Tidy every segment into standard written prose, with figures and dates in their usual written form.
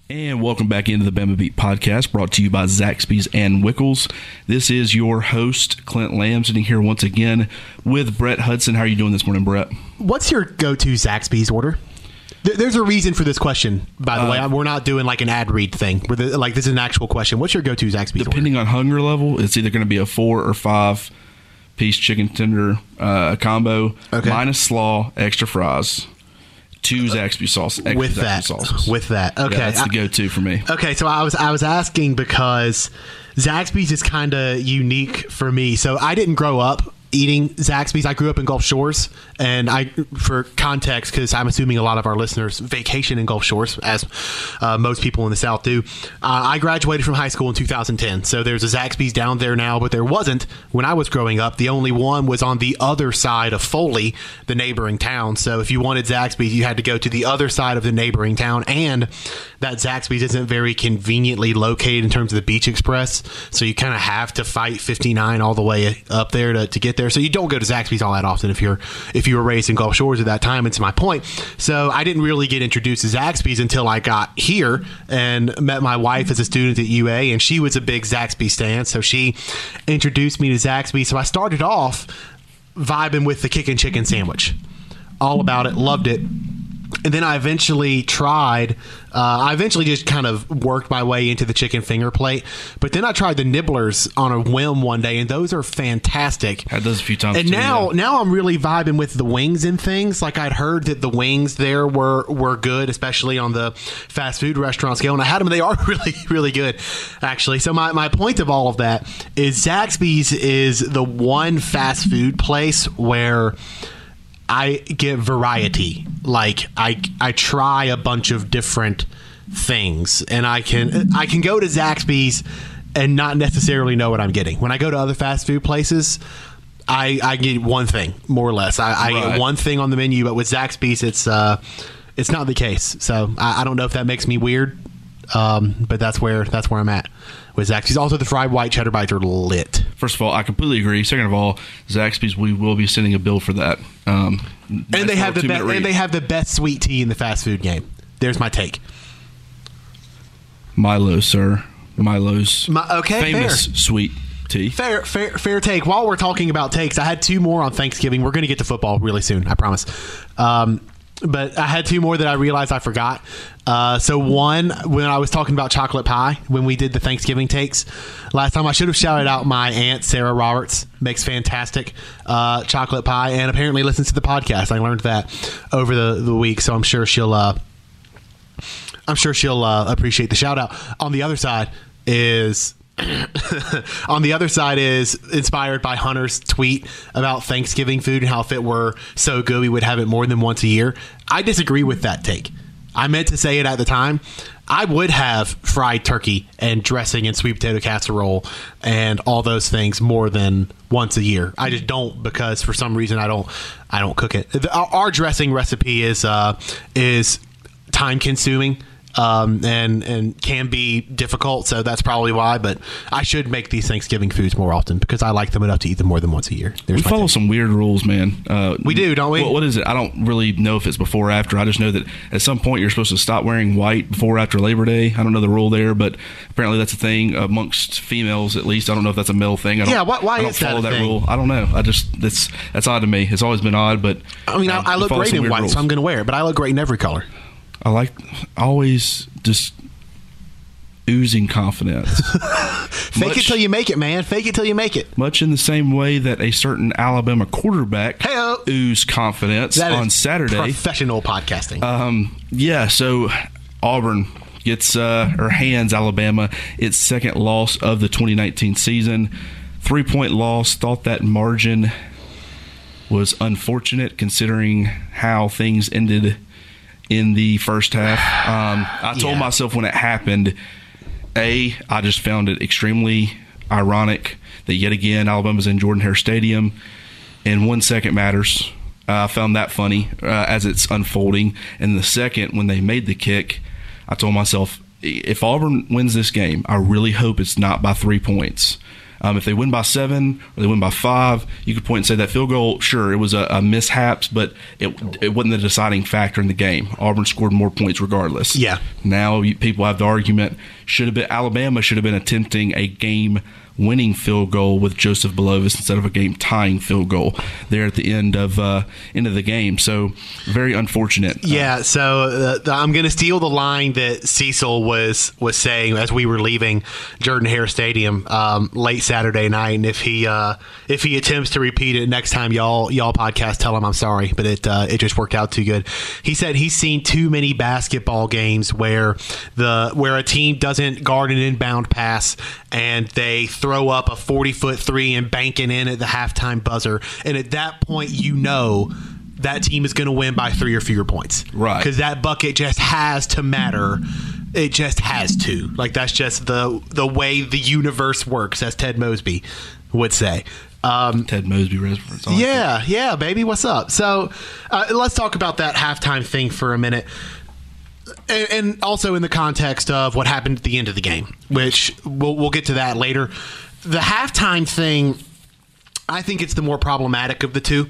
And welcome back into the Bama Beat podcast, brought to you by Zaxby's and Wickles. This is your host, Clint Lamb, sitting here once again with Brett Hudson. How are you doing this morning, Brett? What's your go-to Zaxby's order? There's a reason for this question, by the way. We're not doing like an ad read thing. This is an actual question. What's your go-to Zaxby's order? Depending on hunger level, it's either going to be a 4 or 5 piece chicken tender combo, minus slaw, extra fries. 2 Zaxby sauce with that. Okay, yeah, that's the go-to for me. Okay, so I was asking because Zaxby's is kind of unique for me. So I didn't grow up eating Zaxby's. I grew up in Gulf Shores, and for context, because I'm assuming a lot of our listeners vacation in Gulf Shores, as most people in the South do. I graduated from high school in 2010, so there's a Zaxby's down there now, but there wasn't when I was growing up. The only one was on the other side of Foley, the neighboring town. So if you wanted Zaxby's, you had to go to the other side of the neighboring town, and that Zaxby's isn't very conveniently located in terms of the Beach Express, so you kind of have to fight 59 all the way up there to get there. So you don't go to Zaxby's all that often if you were raised in Gulf Shores at that time. It's my point. So I didn't really get introduced to Zaxby's until I got here and met my wife as a student at UA, and she was a big Zaxby's fan, so she introduced me to Zaxby's. So I started off vibing with the Kickin' Chicken sandwich. All about it, loved it. And then I eventually just kind of worked my way into the chicken finger plate. But then I tried the Nibblers on a whim one day, and those are fantastic. Had those a few times. And now I'm really vibing with the wings and things. Like, I'd heard that the wings there were good, especially on the fast food restaurant scale. And I had them, and they are really, really good, actually. So my point of all of that is Zaxby's is the one fast food place where I get variety. Like, I try a bunch of different things, and I can go to Zaxby's and not necessarily know what I'm getting. When I go to other fast food places, I get one thing, more or less. I get one thing on the menu, but with Zaxby's, it's not the case. So I don't know if that makes me weird, but that's where I'm at with Zaxby's. Also, the fried white cheddar bites are lit. First of all, I completely agree. Second of all, Zaxby's, we will be sending a bill for that. And they have the best sweet tea in the fast food game. There's my take. Milo, sir. Milo's famous fair. Sweet tea. Fair take. While we're talking about takes, I had 2 more on Thanksgiving. We're going to get to football really soon, I promise. But I had 2 more that I realized I forgot. So one, when I was talking about chocolate pie, when we did the Thanksgiving takes last time, I should have shouted out my aunt, Sarah Roberts, makes fantastic chocolate pie, and apparently listens to the podcast. I learned that over the week, so I'm sure she'll appreciate the shout out. On the other side is inspired by Hunter's tweet about Thanksgiving food and how if it were so good we would have it more than once a year. I disagree with that take. I meant to say it at the time. I would have fried turkey and dressing and sweet potato casserole and all those things more than once a year. I just don't, because for some reason I don't cook it. Our dressing recipe is time consuming. And can be difficult, so that's probably why. But I should make these Thanksgiving foods more often because I like them enough to eat them more than once a year. We follow some weird rules, man. We do, don't we? What is it? I don't really know if it's before or after. I just know that at some point you're supposed to stop wearing white before or after Labor Day. I don't know the rule there, but apparently that's a thing amongst females, at least. I don't know if that's a male thing. Why I don't is that follow a that thing? rule. I don't know. That's odd to me. It's always been odd, but I mean, I look great in white, rules. so I'm going to wear it. But I look great in every color. I like always just oozing confidence. Fake it till you make it, man. Fake it till you make it. Much in the same way that a certain Alabama quarterback oozed confidence on Saturday. Professional podcasting. So Auburn gets hands Alabama its second loss of the 2019 season. 3-point loss. Thought that margin was unfortunate considering how things ended in the first half. I told myself when it happened, I just found it extremely ironic that yet again Alabama's in Jordan-Hare Stadium and 1 second matters. I found that funny as it's unfolding. And the second, when they made the kick, I told myself, if Auburn wins this game, I really hope it's not by 3 points. If they win by 7 or they win by 5, you could point and say that field goal, sure, it was a mishaps, but it wasn't the deciding factor in the game. Auburn scored more points regardless. Yeah. Now people have the argument, Alabama should have been attempting a game-winning field goal with Joseph Belovis instead of a game-tying field goal there at the end of the game. So very unfortunate. Yeah. So I'm going to steal the line that Cecil was saying as we were leaving Jordan-Hare Stadium late Saturday night. And if he attempts to repeat it next time y'all podcast, tell him I'm sorry, but it just worked out too good. He said he's seen too many basketball games where a team doesn't guard an inbound pass and they throw up a 40-foot three and bank it in at the halftime buzzer. And at that point, that team is going to win by 3 or fewer points. Right. Because that bucket just has to matter. It just has to. Like, that's just the way the universe works, as Ted Mosby would say. Ted Mosby reference. Yeah, baby. What's up? So let's talk about that halftime thing for a minute. And also in the context of what happened at the end of the game, which we'll get to that later. The halftime thing, I think it's the more problematic of the two.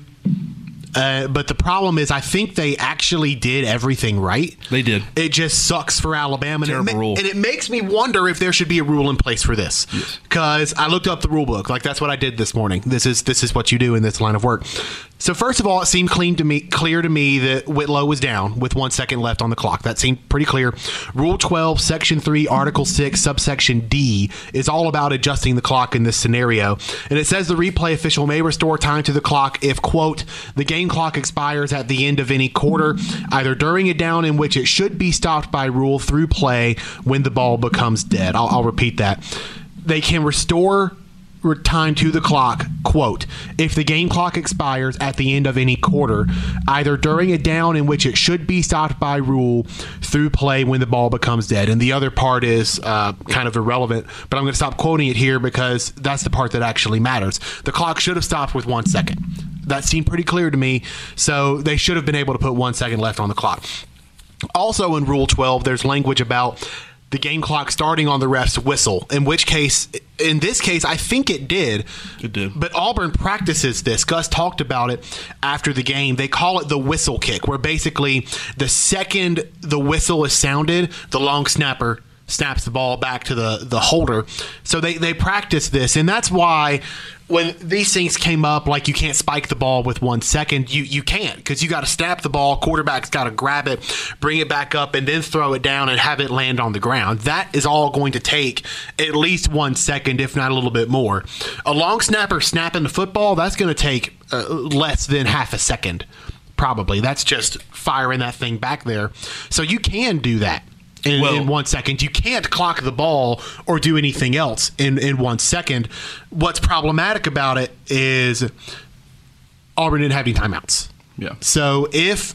But the problem is I think they actually did everything right. They did. It just sucks for Alabama. Terrible rule. And it makes me wonder if there should be a rule in place for this. Because I looked up the rule book. Like, that's what I did this morning. This is what you do in this line of work. So first of all, it seemed clear to me that Whitlow was down with 1 second left on the clock. That seemed pretty clear. Rule 12, Section 3, Article 6, Subsection D is all about adjusting the clock in this scenario. And it says the replay official may restore time to the clock if, quote, the game clock expires at the end of any quarter, either during a down in which it should be stopped by rule through play when the ball becomes dead. I'll repeat that. They can restore time to the clock, quote, if the game clock expires at the end of any quarter, either during a down in which it should be stopped by rule through play when the ball becomes dead. And the other part is kind of irrelevant, but I'm going to stop quoting it here because that's the part that actually matters. The clock should have stopped with 1 second. That seemed pretty clear to me, so they should have been able to put 1 second left on the clock. Also in Rule 12, there's language about the game clock starting on the ref's whistle, in this case, I think it did. It did. But Auburn practices this. Gus talked about it after the game. They call it the whistle kick, where basically the second the whistle is sounded, the long snapper snaps the ball back to the holder. So they practice this, and that's why when these things came up, like you can't spike the ball with 1 second, you can't, because you got to snap the ball, quarterback's got to grab it, bring it back up, and then throw it down and have it land on the ground. That is all going to take at least 1 second, if not a little bit more. A long snapper snapping the football, that's going to take less than half a second, probably. That's just firing that thing back there. So you can do that. In 1 second. You can't clock the ball or do anything else in 1 second. What's problematic about it is Auburn didn't have any timeouts. Yeah. So if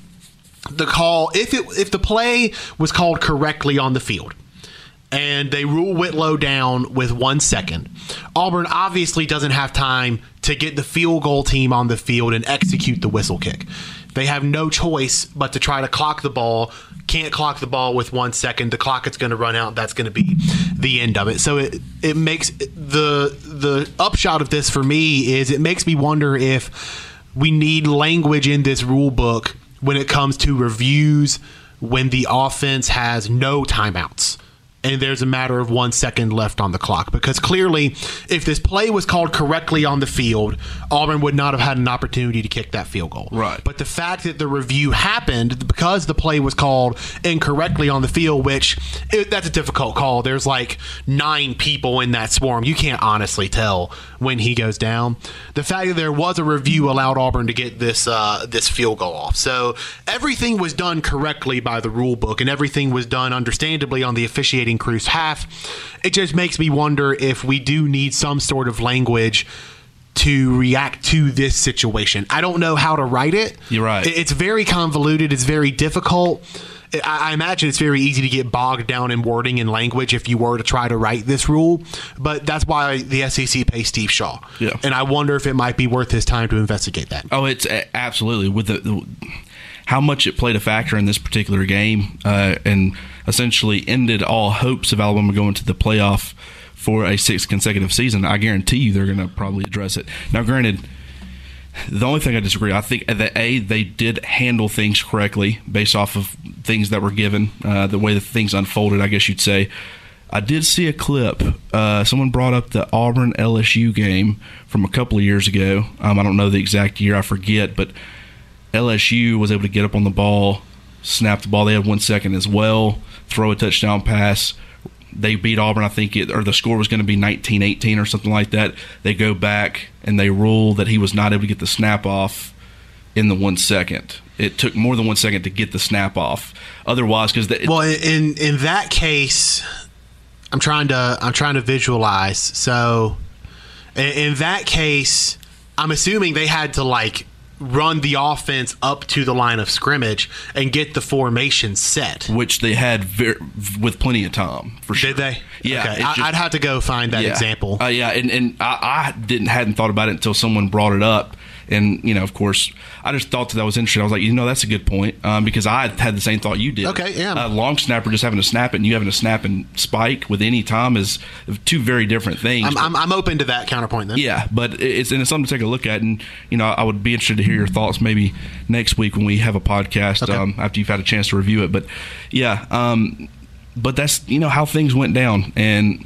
the play was called correctly on the field and they rule Whitlow down with 1 second, Auburn obviously doesn't have time to get the field goal team on the field and execute the whistle kick. They have no choice but to try to clock the ball. Can't clock the ball with 1 second. The clock is going to run out. That's going to be the end of it. So it makes the upshot of this for me is it makes me wonder if we need language in this rule book when it comes to reviews when the offense has no timeouts and there's a matter of 1 second left on the clock. Because clearly, if this play was called correctly on the field, Auburn would not have had an opportunity to kick that field goal. Right. But the fact that the review happened because the play was called incorrectly on the field, that's a difficult call. There's like 9 people in that swarm. You can't honestly tell when he goes down. The fact that there was a review allowed Auburn to get this field goal off. So everything was done correctly by the rule book, and everything was done understandably on the officiating crew's half. It just makes me wonder if we do need some sort of language to react to this situation. I don't know how to write it. You're right. It's very convoluted. It's very difficult. I imagine it's very easy to get bogged down in wording and language if you were to try to write this rule, but that's why the SEC pays Steve Shaw. Yeah. And I wonder if it might be worth his time to investigate that. Oh, it's absolutely. With how much it played a factor in this particular game and essentially ended all hopes of Alabama going to the playoff for a 6th consecutive season, I guarantee you they're going to probably address it. Now, granted, the only thing I disagree, I think that they did handle things correctly based off of things that were given, the way that things unfolded, I guess you'd say. I did see a clip. Someone brought up the Auburn LSU game from a couple of years ago. I don't know the exact year, I forget, but LSU was able to get up on the ball, snap the ball. They had 1 second as well, throw a touchdown pass. They beat Auburn, I think, or the score was going to be 19-18 or something like that. They go back and they rule that he was not able to get the snap off in the 1 second. It took more than 1 second to get the snap off. Otherwise, because in that case, I'm trying to visualize. So in that case, I'm assuming they had to run the offense up to the line of scrimmage and get the formation set, which they had with plenty of time for sure. Did they? Yeah, okay. I'd have to go find that example. And I hadn't thought about it until someone brought it up. And, of course, I just thought that was interesting. I was like, that's a good point, because I had the same thought you did. Okay, yeah. Long snapper just having to snap it and you having to snap and spike with any time is two very different things. I'm open to that counterpoint then. Yeah, but it's something to take a look at. And, I would be interested to hear your thoughts maybe next week when we have a podcast after you've had a chance to review it. But, yeah, but that's, how things went down. And,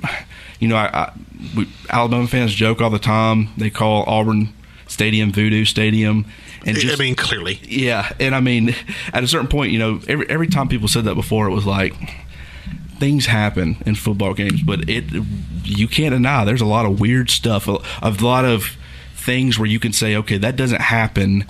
Alabama fans joke all the time. They call Auburn Stadium Voodoo Stadium, and clearly, yeah. And at a certain point, every time people said that before, it was like things happen in football games, but you can't deny there's a lot of weird stuff, a lot of things where you can say, okay, that doesn't happen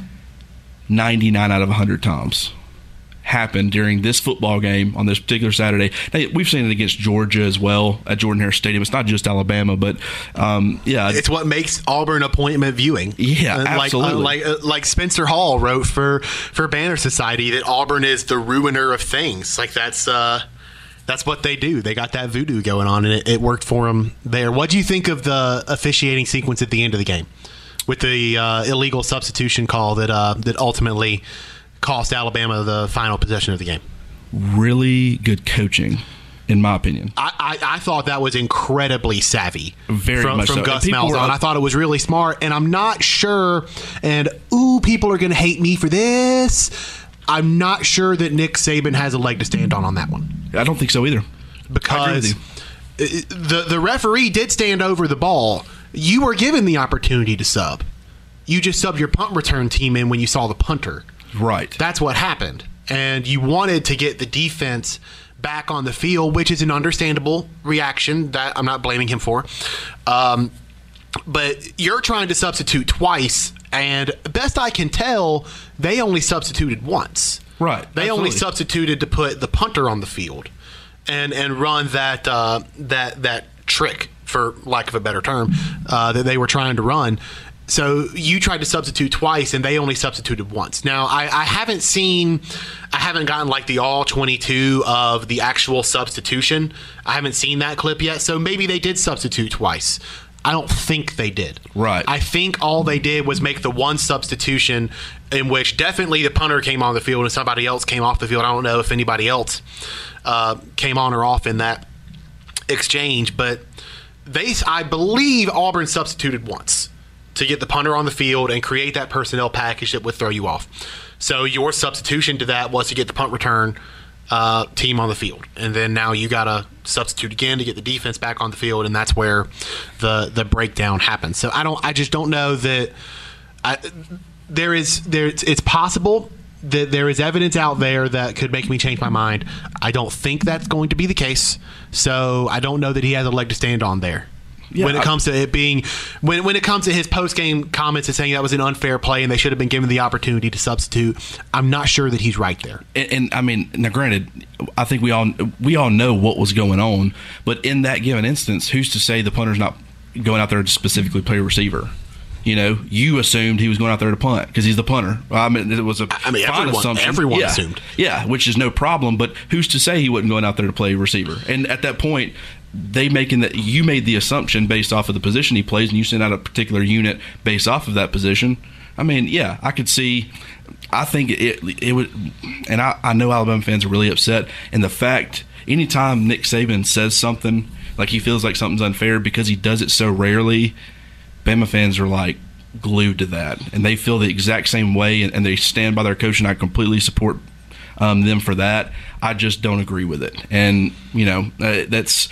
99 out of 100 times. Happened during this football game on this particular Saturday. Now, we've seen it against Georgia as well at Jordan-Hare Stadium. It's not just Alabama, but it's what makes Auburn appointment viewing. Yeah, absolutely. Like Spencer Hall wrote for Banner Society that Auburn is the ruiner of things. That's what they do. They got that voodoo going on, and it worked for them there. What do you think of the officiating sequence at the end of the game with the illegal substitution call that ultimately cost Alabama the final possession of the game? Really good coaching, in my opinion. I thought that was incredibly savvy from Gus Malzahn. I thought it was really smart, and I'm not sure, and people are going to hate me for this, I'm not sure that Nick Saban has a leg to stand on that one. I don't think so either. Because the referee did stand over the ball. You were given the opportunity to sub. You just subbed your punt return team in when you saw the punter. Right. That's what happened. And you wanted to get the defense back on the field, which is an understandable reaction that I'm not blaming him for. But you're trying to substitute twice, and best I can tell, they only substituted once. Right. They absolutely. only substituted to put the punter on the field and run that trick, for lack of a better term, that they were trying to run. So you tried to substitute twice, and they only substituted once. Now, I haven't gotten the all 22 of the actual substitution. I haven't seen that clip yet, so maybe they did substitute twice. I don't think they did. Right. I think all they did was make the one substitution in which definitely the punter came on the field and somebody else came off the field. I don't know if anybody else came on or off in that exchange, but I believe Auburn substituted once to get the punter on the field and create that personnel package that would throw you off. So your substitution to that was to get the punt return team on the field. And then now you got to substitute again to get the defense back on the field, and that's where the breakdown happens. So I just don't know that it's possible that there is evidence out there that could make me change my mind. I don't think that's going to be the case. So I don't know that he has a leg to stand on there. Yeah, when it comes to it being, when it comes to his post-game comments and saying that was an unfair play and they should have been given the opportunity to substitute, I'm not sure that he's right there. And now granted, I think we all know what was going on, but in that given instance, who's to say the punter's not going out there to specifically play receiver? You assumed he was going out there to punt because he's the punter. It was a fine assumption. Everyone assumed. Yeah, which is no problem, but who's to say he wasn't going out there to play receiver? And at that point, you made the assumption based off of the position he plays, and you sent out a particular unit based off of that position. I could see. I think it would, and I know Alabama fans are really upset. And the fact, anytime Nick Saban says something like he feels like something's unfair because he does it so rarely. Bama fans are like glued to that, and they feel the exact same way, and they stand by their coach, and I completely support them for that. I just don't agree with it, and that's.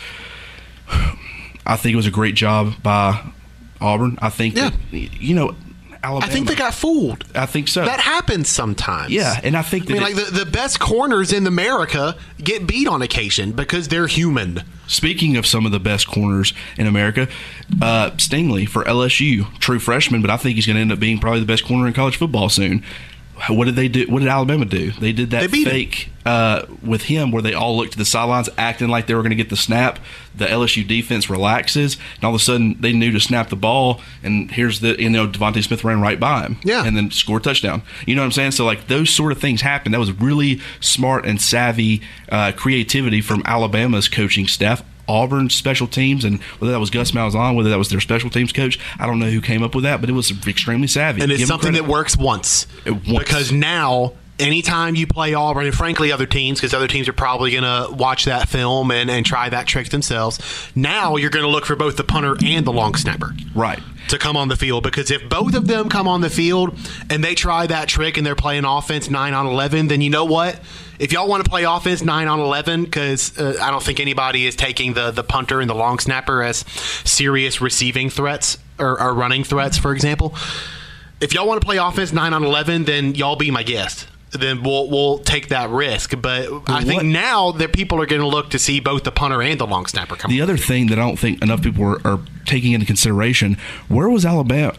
I think it was a great job by Auburn. I think that Alabama. I think they got fooled. I think so. That happens sometimes. Yeah, and I think that like the best corners in America get beat on occasion because they're human. Speaking of some of the best corners in America, Stingley for LSU, true freshman, but I think he's going to end up being probably the best corner in college football soon. What did they do? What did Alabama do? They did that fake with him where they all looked to the sidelines acting like they were going to get the snap. The LSU defense relaxes, and all of a sudden they knew to snap the ball, and here's Devontae Smith ran right by him and then scored a touchdown. You know what I'm saying? So, like, those sort of things happen. That was really smart and savvy creativity from Alabama's coaching staff. Auburn's special teams, and whether that was Gus Malzahn, whether that was their special teams coach, I don't know who came up with that, but it was extremely savvy. And it's something that works once. Because now, anytime you play Auburn, and frankly other teams, because other teams are probably going to watch that film and try that trick themselves, now you're going to look for both the punter and the long snapper. Right. To come on the field, because if both of them come on the field and they try that trick and they're playing offense 9 on 11, then you know what? If y'all want to play offense 9 on 11, because I don't think anybody is taking the punter and the long snapper as serious receiving threats or running threats, for example. If y'all want to play offense 9 on 11, then y'all be my guest. Then we'll take that risk. But I think now that people are going to look to see both the punter and the long snapper come. The other thing that I don't think enough people are taking into consideration, where was Auburn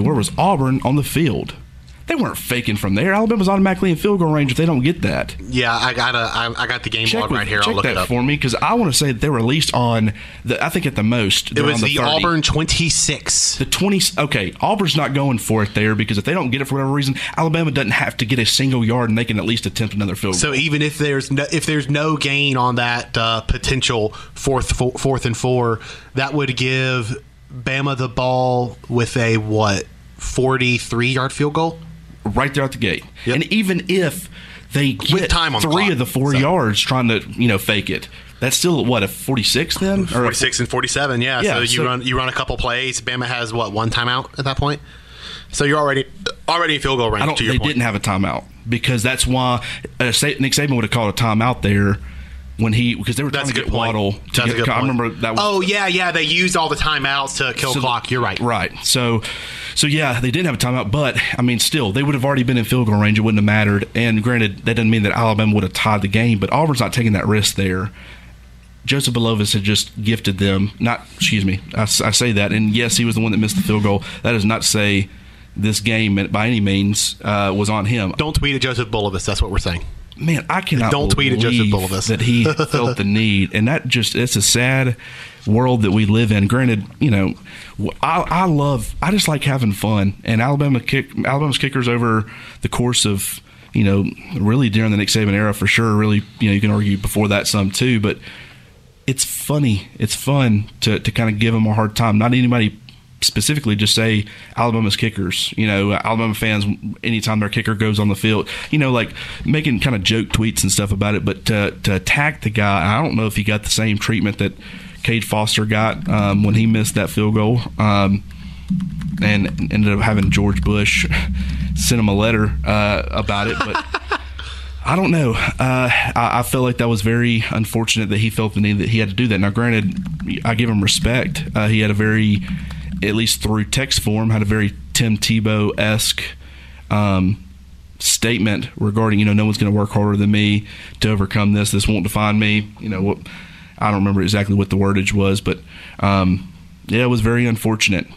on the field? They weren't faking from there. Alabama's automatically in field goal range if they don't get that. Yeah, I got the game log right here. I'll look it up for me, because I want to say that they were at least on I think at the most it was the the Auburn 26. The 20. Okay, Auburn's not going for it there, because if they don't get it for whatever reason, Alabama doesn't have to get a single yard, and they can at least attempt another field goal. So even if there's no gain on that potential fourth and 4, that would give Bama the ball with a 43-yard field goal. Right there at the gate. Yep. And even if they get time on 3 of the 4 yards trying to fake it, that's still a 46 then? 46 and 47, yeah. So you run a couple plays. Bama has one timeout at that point. So you're already in field goal range. They didn't have a timeout, because that's why Nick Saban would have called a timeout there. Because they were trying to get Waddle. I remember that was. Oh, yeah. They used all the timeouts to kill clock. You're right. Right. So yeah, they didn't have a timeout, but, I mean, still, they would have already been in field goal range. It wouldn't have mattered. And granted, that doesn't mean that Alabama would have tied the game, but Auburn's not taking that risk there. Joseph Belovis had just gifted them. I say that. And, yes, he was the one that missed the field goal. That is not to say this game, by any means, was on him. Don't tweet at Joseph Belovis. That's what we're saying. Man, I cannot Don't tweet at Joseph Belovis that he felt the need, and it's a sad world that we live in. Granted, I just like having fun, and Alabama's kickers over the course of really during the Nick Saban era for sure. Really, you can argue before that some too, but it's funny. It's fun to kind of give them a hard time. Not anybody specifically, just say Alabama's kickers. Alabama fans, anytime their kicker goes on the field, like making kind of joke tweets and stuff about it. But to attack the guy, I don't know if he got the same treatment that Cade Foster got when he missed that field goal, and ended up having George Bush send him a letter about it. But I don't know. I feel like that was very unfortunate that he felt the need that he had to do that. Now, granted, I give him respect. He had a very, at least through text form, had a very Tim Tebow-esque statement regarding, no one's going to work harder than me to overcome this. This won't define me. I don't remember exactly what the wordage was, but it was very unfortunate.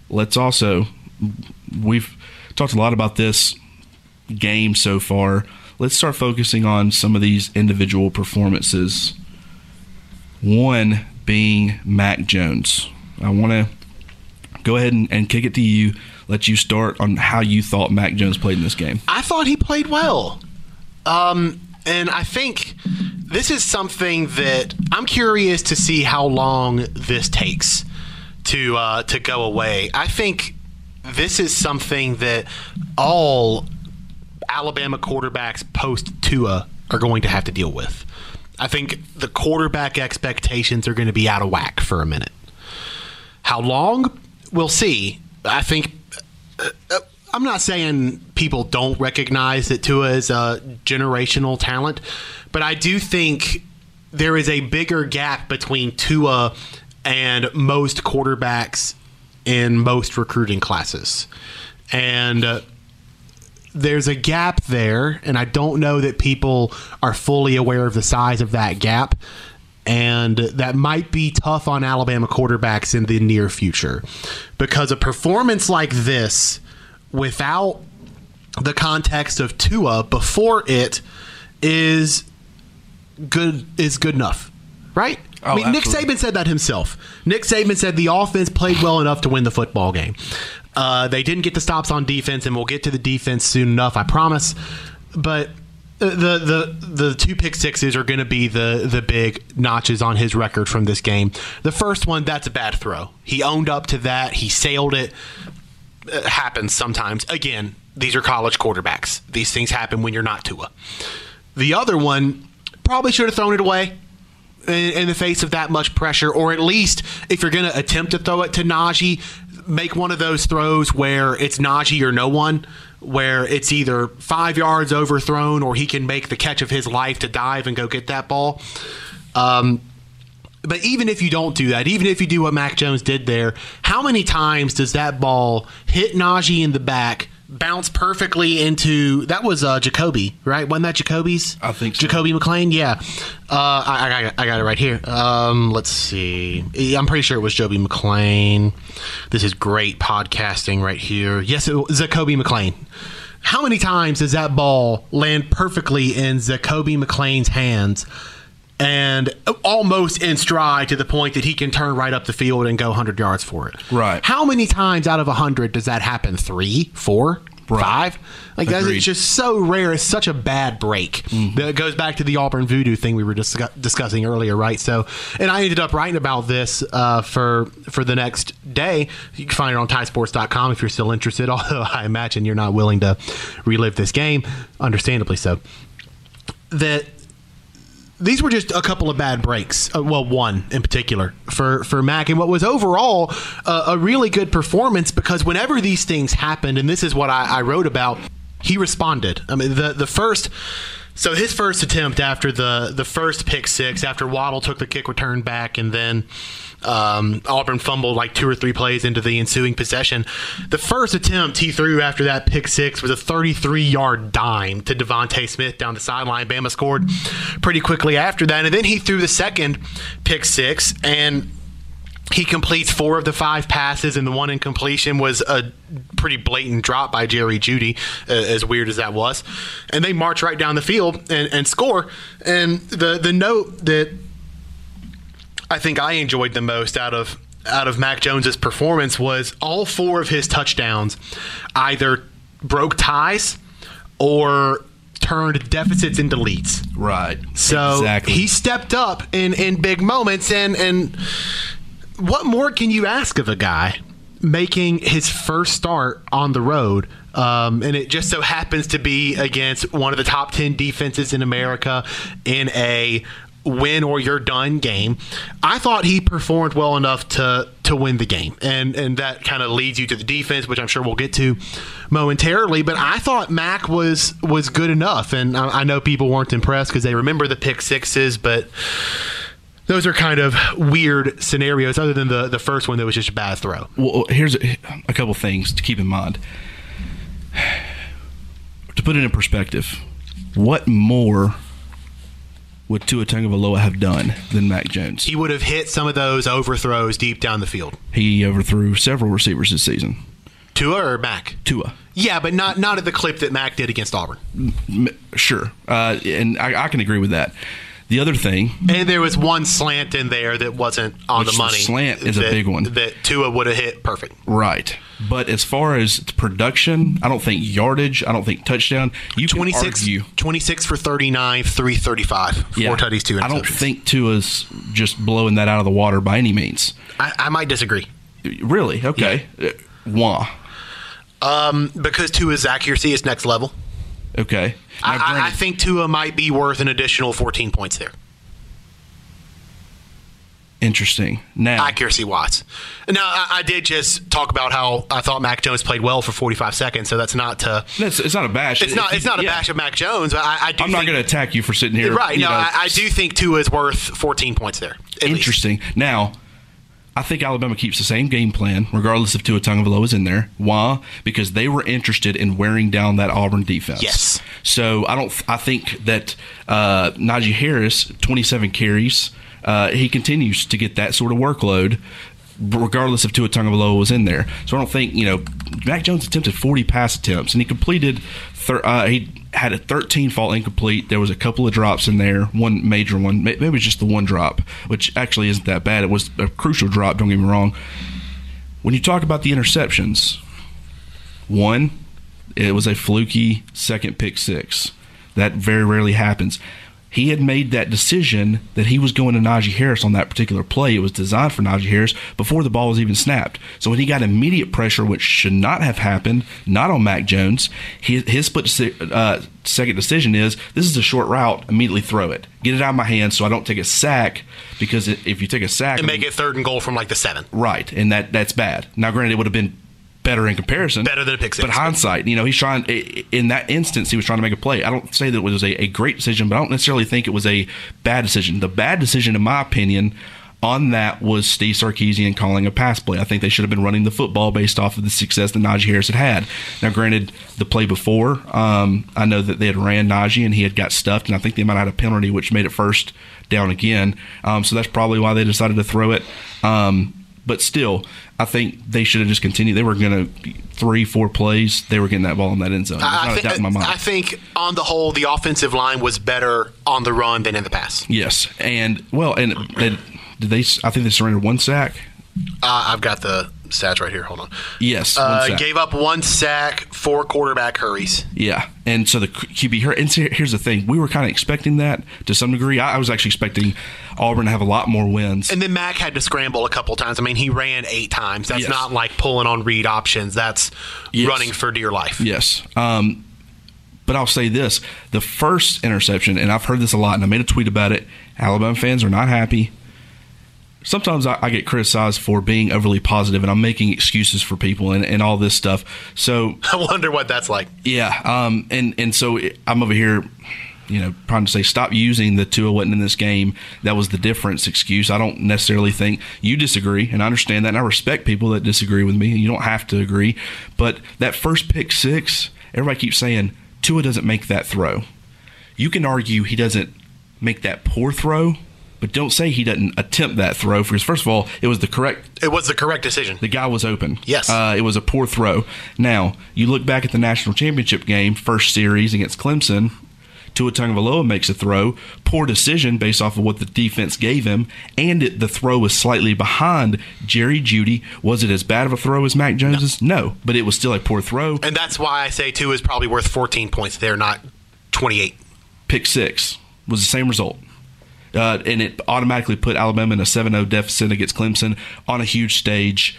We've talked a lot about this game so far. Let's start focusing on some of these individual performances. One being Mac Jones. I want to go ahead and kick it to you, let you start on how you thought Mac Jones played in this game. I thought he played well. And I think this is something that I'm curious to see how long this takes to go away. I think this is something that all Alabama quarterbacks post Tua are going to have to deal with. I think the quarterback expectations are going to be out of whack for a minute. How long? We'll see. I think I'm not saying people don't recognize that Tua is a generational talent, but I do think there is a bigger gap between Tua and most quarterbacks in most recruiting classes. And there's a gap there, and I don't know that people are fully aware of the size of that gap. And that might be tough on Alabama quarterbacks in the near future, because a performance like this without the context of Tua before it is good enough, right? Oh, I mean, absolutely. Nick Saban said that himself. Nick Saban said the offense played well enough to win the football game. They didn't get the stops on defense, and we'll get to the defense soon enough, I promise. But the 2 pick sixes are going to be the big notches on his record from this game. The first one, that's a bad throw. He owned up to that. He sailed it. It happens sometimes. Again, these are college quarterbacks. These things happen when you're not Tua. The other one, probably should have thrown it away in the face of that much pressure, or at least if you're going to attempt to throw it to Najee, make one of those throws where it's Najee or no one, where it's either 5 yards overthrown or he can make the catch of his life to dive and go get that ball. But even if you don't do that, even if you do what Mac Jones did there, how many times does that ball hit Najee in the back, bounce perfectly into, that was Jacoby, right? Wasn't that Jacoby's? I think so. Jacoby McClain, yeah. I got it right here. Let's see. I'm pretty sure it was Jacoby McClain. This is great podcasting right here. Yes, it was Jacoby McClain. How many times does that ball land perfectly in Jacoby McClain's hands and almost in stride to the point that he can turn right up the field and go 100 yards for it? Right. How many times out of 100 does that happen? 3, 4, Right. 5? Like, that's Agreed. just so rare. It's such a bad break. That goes back to the Auburn voodoo thing we were discussing earlier, right? So, and I ended up writing about this for the next day. You can find it on TideSports.com if you're still interested, although I imagine you're not willing to relive this game, understandably so. That these were just a couple of bad breaks. Well, one in particular for Mac, and what was overall a really good performance, because whenever these things happened, and this is what I wrote about, he responded. I mean, the first. So his first attempt after the first pick six, after Waddle took the kick return back, and then Auburn fumbled like 2 or 3 plays into the ensuing possession. The first attempt he threw after that pick six was a 33-yard dime to Devontae Smith down the sideline. Bama scored pretty quickly after that, and then he threw the second pick six, and he completes 4 of the 5 passes, and the one incompletion was a pretty blatant drop by Jerry Jeudy, as weird as that was. And they march right down the field and score. And the note that I think I enjoyed the most out of Mac Jones's performance was all 4 of his touchdowns either broke ties or turned deficits into leads. Right. So Exactly. he stepped up in big moments, and what more can you ask of a guy making his first start on the road? And it just so happens to be against one of the top 10 defenses in America in a win or you're done game. I thought he performed well enough to win the game, and that kind of leads you to the defense, which I'm sure we'll get to momentarily. But I thought Mac was good enough, and I know people weren't impressed because they remember the pick sixes, but those are kind of weird scenarios, other than the first one that was just a bad throw. Well, here's a couple things to keep in mind. To put it in perspective, what more would Tua Tagovailoa have done than Mac Jones? He would have hit some of those overthrows deep down the field. He overthrew several receivers this season. Tua or Mac? Tua. Yeah, but not at the clip that Mac did against Auburn. Sure. And I can agree with that. The other thing, And there was one slant in there that wasn't on Which the money. the slant is a big one. That Tua would have hit perfect. right. But as far as production, I don't think yardage, I don't think touchdown. You can 26 for 39, 335. 4 tutties, 2 interceptions. I don't think Tua's just blowing that out of the water by any means. I might disagree. Really? Okay. Why? Because Tua's accuracy is next level. Okay. Now, I granted, think Tua might be worth an additional 14 points there. Interesting. Now, accuracy-wise. Now, I did just talk about how I thought Mac Jones played well for 45 seconds, so that's not to... it's not a bash. It's not a bash of Mac Jones. But I'm not going to attack you for sitting here. Right. No, I do think Tua is worth 14 points there. Interesting. Now, I think Alabama keeps the same game plan, regardless if Tua Tagovailoa is in there. Why? Because they were interested in wearing down that Auburn defense. Yes. So I think that Najee Harris, 27 carries, he continues to get that sort of workload, regardless if Tua Tagovailoa was in there. So I don't think, Mac Jones attempted 40 pass attempts, and he completed, he had a 13 fall incomplete. There was a couple of drops in there, one major one, maybe it was just the one drop, which actually isn't that bad. It was a crucial drop, don't get me wrong. When you talk about the interceptions, one, it was a fluky second pick six. That very rarely happens. He had made that decision that he was going to Najee Harris on that particular play. It was designed for Najee Harris before the ball was even snapped. So when he got immediate pressure, which should not have happened, not on Mac Jones, his second decision is, this is a short route, immediately throw it. Get it out of my hands so I don't take a sack, because if you take a sack... And make it 3rd and goal from like the 7. Right, and that's bad. Now, granted, it would have been better in comparison. Better than a pick six. But hindsight, he's trying, in that instance, he was trying to make a play. I don't say that it was a great decision, but I don't necessarily think it was a bad decision. The bad decision, in my opinion, on that was Steve Sarkisian calling a pass play. I think they should have been running the football based off of the success that Najee Harris had. Now, granted, the play before, I know that they had ran Najee and he had got stuffed, and I think they might have had a penalty, which made it first down again. So that's probably why they decided to throw it. But still, I think they should have just continued. They were going to 3-4 plays. They were getting that ball in that end zone. I think on the whole, the offensive line was better on the run than in the pass. Yes, and did they? I think they surrendered 1 sack. I've got the stats right here. Hold on. Yes, 1 sack. Gave up 1 sack, 4 quarterback hurries. Yeah, and so the QB hurt. And here's the thing: we were kind of expecting that to some degree. I was actually expecting Auburn to have a lot more wins. And then Mac had to scramble a couple times. I mean, he ran 8 times. That's not like pulling on read options. That's running for dear life. Yes. But I'll say this: the first interception, and I've heard this a lot, and I made a tweet about it. Alabama fans are not happy. Sometimes I get criticized for being overly positive, and I'm making excuses for people and all this stuff. So I wonder what that's like. Yeah, and so I'm over here, trying to say stop using the Tua wasn't in this game. That was the difference excuse. I don't necessarily think you disagree, and I understand that, and I respect people that disagree with me. You don't have to agree, but that first pick six, everybody keeps saying Tua doesn't make that throw. You can argue he doesn't make that poor throw, but don't say he doesn't attempt that throw, because first of all, it was the correct decision. The guy was open. Yes. It was a poor throw. Now, you look back at the national championship game, first series against Clemson, Tua Tagovailoa makes a throw, poor decision based off of what the defense gave him, and the throw was slightly behind Jerry Jeudy. Was it as bad of a throw as Mac Jones's? No, but it was still a poor throw. And that's why I say Tua is probably worth 14 points there, not 28. Pick six was the same result. And it automatically put Alabama in a 7-0 deficit against Clemson on a huge stage.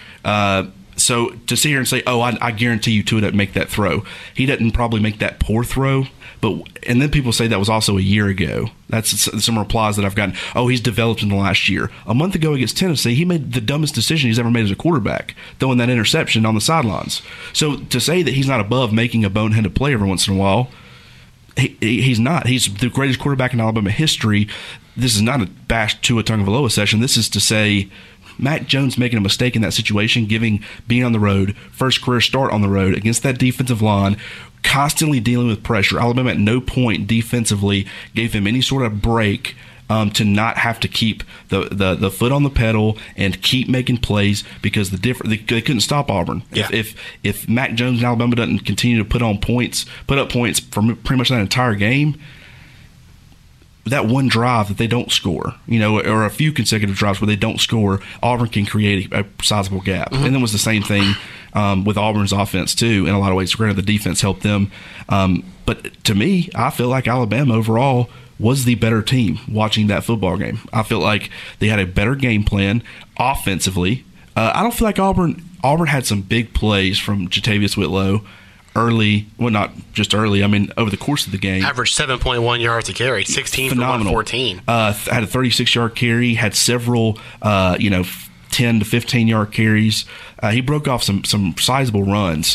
So to sit here and say, I guarantee you Tua doesn't make that throw. He doesn't probably make that poor throw. And then people say that was also a year ago. That's some replies that I've gotten. He's developed in the last year. A month ago against Tennessee, he made the dumbest decision he's ever made as a quarterback, throwing that interception on the sidelines. So to say that he's not above making a boneheaded play every once in a while, he's not. He's the greatest quarterback in Alabama history. This is not a bash Tua Tagovailoa session. This is to say Mac Jones making a mistake in that situation, being on the road, first career start on the road against that defensive line, constantly dealing with pressure. Alabama at no point defensively gave him any sort of break to not have to keep the foot on the pedal and keep making plays, because they couldn't stop Auburn. Yeah. If Mac Jones and Alabama doesn't continue to put up points for pretty much that entire game, that one drive that they don't score, or a few consecutive drives where they don't score, Auburn can create a sizable gap. Mm-hmm. And then was the same thing with Auburn's offense too. In a lot of ways, granted the defense helped them, but to me, I feel like Alabama overall was the better team watching that football game. I feel like they had a better game plan offensively. I don't feel like Auburn had some big plays from Jatavius Whitlow early. Well, not just early. I mean, over the course of the game. Averaged 7.1 yards a carry, 16 Phenomenal. for 114. Had a 36-yard carry, had several, 10 to 15-yard carries. He broke off some sizable runs.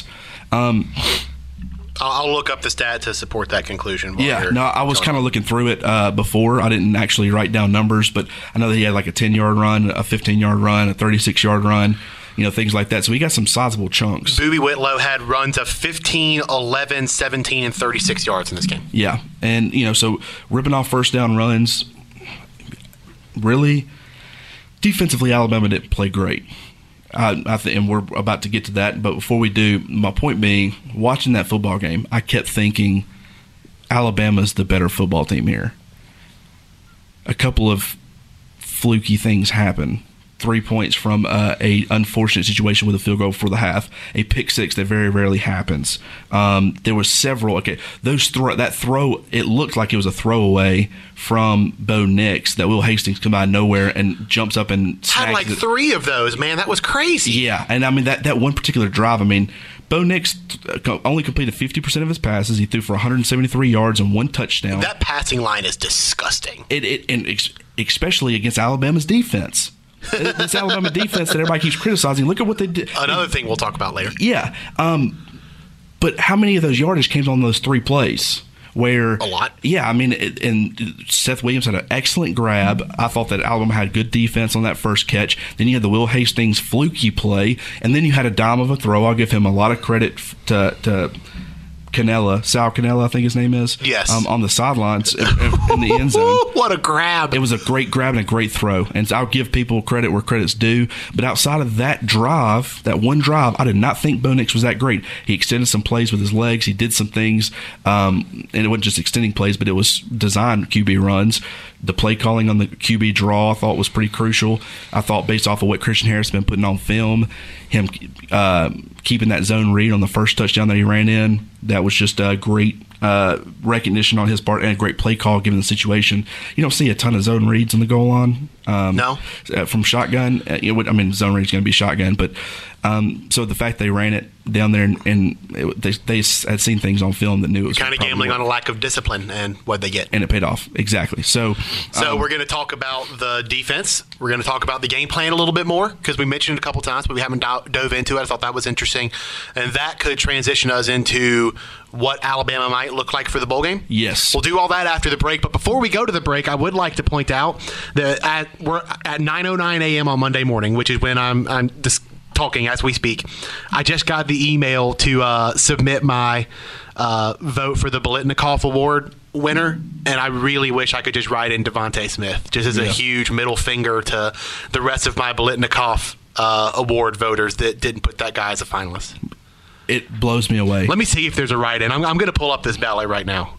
I'll look up the stat to support that conclusion. Yeah, no, I was kind of looking through it before. I didn't actually write down numbers, but I know that he had like a 10-yard run, a 15-yard run, a 36-yard run, things like that. So he got some sizable chunks. Boobie Whitlow had runs of 15, 11, 17, and 36 yards in this game. Yeah, and, so ripping off first down runs, really, defensively, Alabama didn't play great. And we're about to get to that. But before we do, my point being, watching that football game, I kept thinking Alabama's the better football team here. A couple of fluky things happen. 3 points from a unfortunate situation with a field goal before the half. A pick six that very rarely happens. There was several. Okay, that throw. It looked like it was a throwaway from Bo Nix that Will Hastings come out of nowhere and jumps up and had like three of those. Man, that was crazy. Yeah, and I mean that one particular drive. I mean, Bo Nix only completed 50% of his passes. He threw for 173 yards and 1 touchdown. That passing line is disgusting. Especially against Alabama's defense. This Alabama defense that everybody keeps criticizing. Look at what they did. Another thing we'll talk about later. Yeah. But how many of those yardage came on those 3 plays? Where a lot. Yeah, I mean, and Seth Williams had an excellent grab. I thought that Alabama had good defense on that first catch. Then you had the Will Hastings fluky play, and then you had a dime of a throw. I'll give him a lot of credit to Sal Cannella, I think his name is. Yes. On the sidelines in the end zone. What a grab. It was a great grab and a great throw. And I'll give people credit where credit's due. But outside of that drive, that one drive, I did not think Bo Nix was that great. He extended some plays with his legs. He did some things. And it wasn't just extending plays, but it was designed QB runs. The play calling on the QB draw I thought was pretty crucial. I thought based off of what Christian Harris has been putting on film, him keeping that zone read on the first touchdown that he ran in, that was just a great recognition on his part and a great play call given the situation. You don't see a ton of zone reads on the goal line. No. From shotgun. Zone read's going to be shotgun, but so the fact they ran it down there and they had seen things on film that knew it was kind of gambling on a lack of discipline, and what'd they get? And it paid off. Exactly. So we're going to talk about the defense. We're going to talk about the game plan a little bit more because we mentioned it a couple times, but we haven't dove into it. I thought that was interesting, and that could transition us into what Alabama might look like for the bowl game. Yes. We'll do all that after the break, but before we go to the break, I would like to point out that we're at 9:09 a.m. on Monday morning, which is when I'm just talking as we speak. I just got the email to submit my vote for the Biletnikoff Award winner, and I really wish I could just write in Devontae Smith, just as a huge middle finger to the rest of my Biletnikoff Award voters that didn't put that guy as a finalist. It blows me away. Let me see if there's a write-in. I'm going to pull up this ballot right now.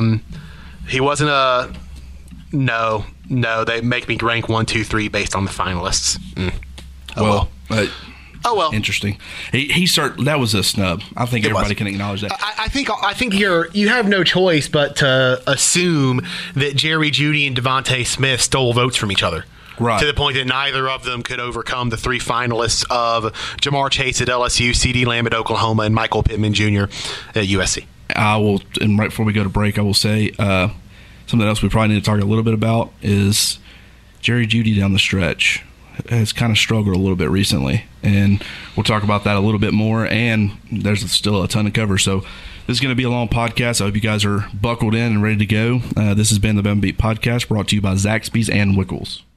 He wasn't a... No, they make me rank 1, 2, 3 based on the finalists. Oh well. Interesting. That was a snub. I think everybody can acknowledge that. I think you have no choice but to assume that Jerry Jeudy and Devontae Smith stole votes from each other. Right. To the point that neither of them could overcome the 3 finalists of Jamar Chase at LSU, CeeDee Lamb at Oklahoma, and Michael Pittman Jr. at USC. And right before we go to break, I will say something else we probably need to talk a little bit about is Jerry Jeudy down the stretch has kind of struggled a little bit recently, and we'll talk about that a little bit more, and there's still a ton to cover, so this is going to be a long podcast. I hope you guys are buckled in and ready to go. This has been the Bama Beat Podcast, brought to you by Zaxby's and Wickles.